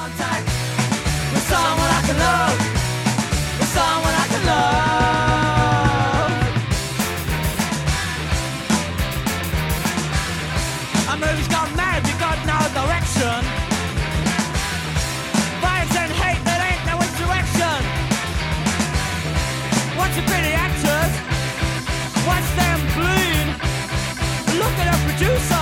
contact with someone I can love, with someone I can love. A movie's gone mad, we got no direction. Violence and hate, there ain't no interaction. Watch the pretty actors, watch them bleed. Look at a producer.